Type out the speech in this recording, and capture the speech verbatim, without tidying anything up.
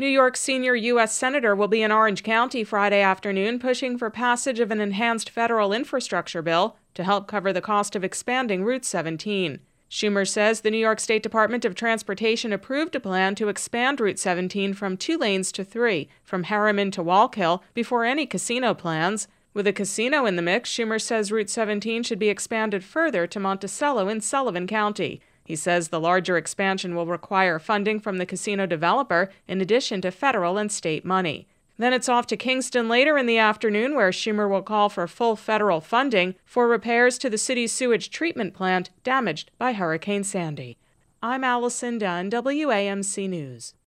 New York's senior U S senator will be in Orange County Friday afternoon pushing for passage of an enhanced federal infrastructure bill to help cover the cost of expanding Route seventeen. Schumer says the New York State Department of Transportation approved a plan to expand Route seventeen from two lanes to three, from Harriman to Wallkill, before any casino plans. With a casino in the mix, Schumer says Route seventeen should be expanded further to Monticello in Sullivan County. He says the larger expansion will require funding from the casino developer in addition to federal and state money. Then it's off to Kingston later in the afternoon, where Schumer will call for full federal funding for repairs to the city's sewage treatment plant damaged by Hurricane Sandy. I'm Allison Dunn, W A M C News.